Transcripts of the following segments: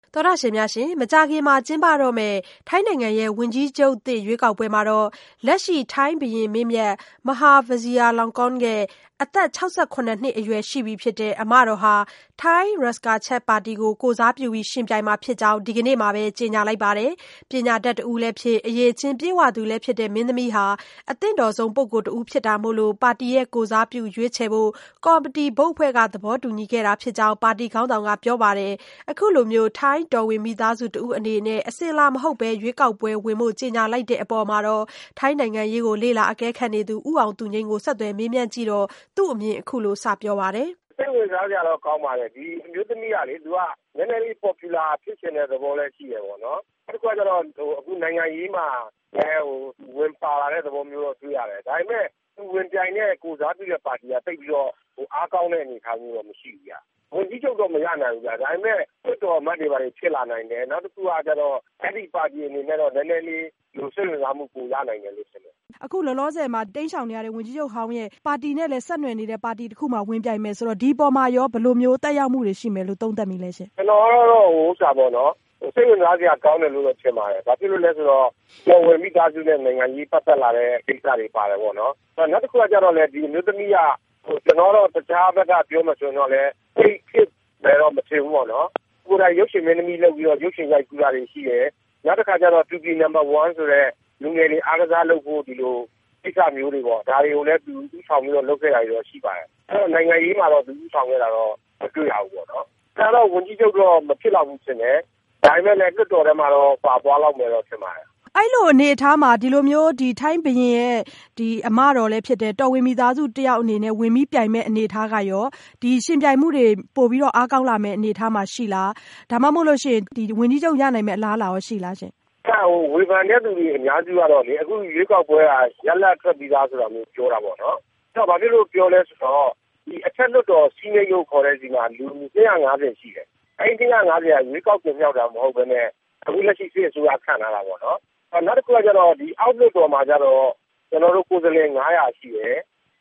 သောတရှင်များရှင်မကြာခင်မှာကျင်းပတော့မယ်ထိုင်းနိုင်ငံရဲ့ဝန်ကြီးချုပ်သစ်ရွေးကောက်ပွဲမှာတော့လက်ရှိထိုင်းဘုရင်မင်းမြတ်မဟာဗဇီရာလောင်ကွန်းရဲ့အသက်68နှစ်အရွယ်ရှိပြီဖြစ်တဲ့အမတော်ဟာထိုင်းရက်စကာချက်ပါတီကိုကိုယ်စားပြုပြီးယှဉ်ပြိုင်မှာဖြစ်ကြောင်းဒီကနေ့မှာပဲကြေညာလိုက်ပါတယ်ပညာတတ်တဦးလည်းဖြစ်အရေးချင်းပြေဝသူလည်းဖြစ်တဲ့မင်းသမီးဟာအသင့်တော်ဆုံးပုဂ္ဂိုလ်တဦးဖြစ်တာမို့လို့ပါတီရဲ့ကိုယ်စားပြုရွေးချယ်ဖို့ကော်မတီဘုတ်အဖွဲ့ကသဘောတူညီခဲ့တာဖြစ်ကြောင်းပါတီခေါင်းဆောင်ကပြောပါတယ်အခုလိုမျိုးထိုင်းတော်ဝင်မိသားစုတဦးအနေနဲ့အစင်လာမဟုတ်ပဲရွေးကောက်ပွဲဝင်ဖို့ကြေညာလိုက်တဲ့အပေါ်မှာတော့ထိုင်းနိုင်ငံရေးကိုလေ့လာအကဲခတ်နေသူဦးအောင်သူငိမ့်ကိုဆက်သွယ်မေးမြန်းကြည့်တော့သူ့အမြင်အခုလိုစပြောပါတယ်စိတ်ဝင်စားကြတော့ကောင်းပါတယ်ဒီအမျိုးသမီးကလေသူကနည်းနည်းလေး popular ဖြစ်ချင်တဲ့သဘောလည်းရှိတယ်ပေါ့နော်အဲ့ဒါကကျတော့အခုနိုင်ငံရေးမှာဝင်ပါလာတဲ့သဘောမျိုးတော့တွေ့ရတယ်ဒါပေမဲ့သူဝင်ပြိုင်တဲ့ကိုစားပြုတဲ့ပါတီကတိတ်ပြီးတော့အားကောင်းတဲ့အနေအထားမျိုးတော့မရှိဘူးဝန်ကြီးချုပ်တော့မရနိုင်ဘူးဒါပေမဲ့တွတ်တော်အမတ်တွေပါဖြစ်လာနိုင်တယ်နောက်တစ်ခုကကျတော့အဲ့ဒီပါတီအနေနဲ့တော့နည်းနည်းလေးလူစိတ်ဝင်စားမှုကိုရနိုင်တယ်လို့ထင်တယ်အခုလောလောဆယ်မှာတိန့်ဆောင်နေရတဲ့ဝန်ကြီးချုပ်ဟောင်းရဲ့ပါတီနဲ့လည်းဆက်နွယ်နေတဲ့ပါတီတစ်ခုမှဝင်ပြိုင်မယ်ဆိုတော့ဒီပေါ်မှာရောဘယ်လိုမျိုးတက်ရောက်မှုတွေရှိမယ်လို့သုံးသပ်မိလဲရှင်ကျွန်တော်တော့ပေါ့နော်စိတ်ဝင်စားစရာကောင်းတယ်လို့ထင်ပါတယ်ဘာဖြစ်လို့လဲဆိုတော့တော်ဝင်မိသားစုနဲ့နိုင်ငံရေးပတ်သက်လာတဲ့ကိစ္စတွေပါတယ်ပေါ့နော်နောက်တစ်ခုကကျတော့လေဒီမျိုးသမီးကကျွန်တော်တော့တခြားဘက်ကပြောမှဆိုတော့လေဖြစ်တယ်တော့မထင်ဘူးပေါ့နော်ကိုယ်တိုင်ရုပ်ရှင်မင်းသမီးလုပ်ပြီးတော့ရုပ်ရှင်ရိုက်ကူတာတွေရှိတယ်နောက်တစ်ခါကျတော့ 2P number 1ဆိုတဲ့လူငယ်တွေအားကစားလုပ်ဖို့ဒီလိုကိစ္စမျိုးတွေပေါ့ဒါတွေကိုလည်းသူဥဆောင်ပြီးတော့လုပ်ခဲ့တာတွေတော့ရှိပါတယ်အဲ့တော့နိုင်ငံရေးမှာတော့သူဥဆောင်ခဲ့တာတော့မတွေ့ရဘူးပေါ့နော်ဒါတော့ဝန်ကြီးချုပ်တော့မဖြစ်တော့ဘူးထင်တယ်ဒါပေမဲ့လည်းလွတ်တော်ထဲမှာတော့ပါသွားလောက်မယ်တော့ထင်ပါတယ်အဲ့လိုအနေအထားမှာဒီလိုမျိုးဒီထိုင်းဘုရင်ရဲ့ဒီအမတော်လည်းဖြစ်တဲ့တော်ဝင်မိသားစုတယောက်အနေနဲ့ဝင်ပြီးပြိုင်မဲ့အနေအထားကရောဒီရှင်ပြိုင်မှုတွေပို့ပြီးတော့အားကောင်းလာမဲ့အနေအထားမှာရှိလားဒါမှမဟုတ်လို့ရှိရင်ဒီဝင်ကြီးချုပ်ရနိုင်မဲ့အလားအလာရောရှိလားရှင်ဝေဖန်တဲ့သူတွေအများစုကတော့လေအခုရွေးကောက်ပွဲကရလတ်ထွက်ပြီးသားဆိုတာမျိုးပြောတာပေါ့နော်အဲ့တော့ဘာဖြစ်လို့ပြောလဲဆိုတော့ဒီအထက်လွှတ်တော်စီးနေရုပ်ခေါ်တဲ့စီမှာလူ250ရှိတယ်အဲ့ဒီ250ကရွေးကောက်တင်မြှောက်တာမဟုတ်ဘဲနဲ့အခုလက်ရှိစစ်အစိုးရခန့်ထားတာပေါ့နော်နောက်တစ်ခုကကျတော့ဒီအောက်လွှတ်တော်မှာကျတော့ကျွန်တော်တို့ကိုယ်စားလှယ်900ရှိတယ်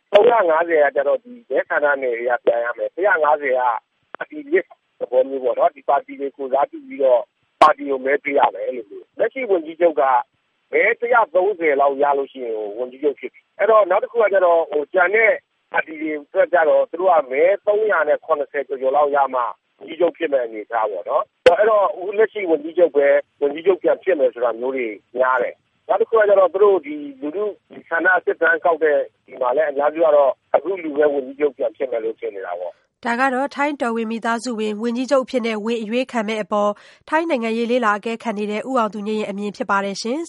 350ကကျတော့ဒီရဲခန္ဓာနယ်တွေကပြန်ရမယ်150ကပါတီလစ်သဘောမျိုးပေါ့နော်ဒီပါတီတွေကိုစားပြုပြီးတော့ပါတီကိုမဲပေးရမယ်လို့လက်ရှိဝန်ကြီးချုပ်ကမဲ130လောက်ရလို့ရှိရင်ဝန်ကြီးချုပ်ဖြစ်ပြီအဲ့တော့နောက်တစ်ခုကကျတော့ကျန်တဲ့ပါတီတွေအတွက်ကျတော့သူတို့ကမဲ380ကျော်လောက်ရမှဝန်ကြီးချုပ်ဖြစ်မဲ့အနေထားပေါ့နော်အဲ့တော့ဦးလက်ရှိဝန်ကြီးချုပ်ပဲဝန်ကြီးချုပ်ပြန်ဖြစ်မယ်ဆိုတာမျိုးတွေများတယ်နောက်တစ်ခုကကျတော့သူတို့ဒီလူထုဆန္ဒစစ်တမ်းကောက်တဲ့ဒီမှာလည်းအများကြီးကတော့အခုလူပဲဝန်ကြီးချုပ်ပြန်ဖြစ်မယ်လို့ထင်နေတာပေါ့ဒါကတော့ထိုင်းတော်ဝင်မိသားစုဝင်ဝန်ကြီးချုပ်ဖြစ်တဲ့ဝင်အရွေးခံမဲ့အပေါ်ထိုင်းနိုင်ငံရေးလေးလာအကဲခတ်နေတဲ့ဦးအောင်သူငိမ့်ရဲ့အမြင်ဖြစ်ပါတယ်ရှင်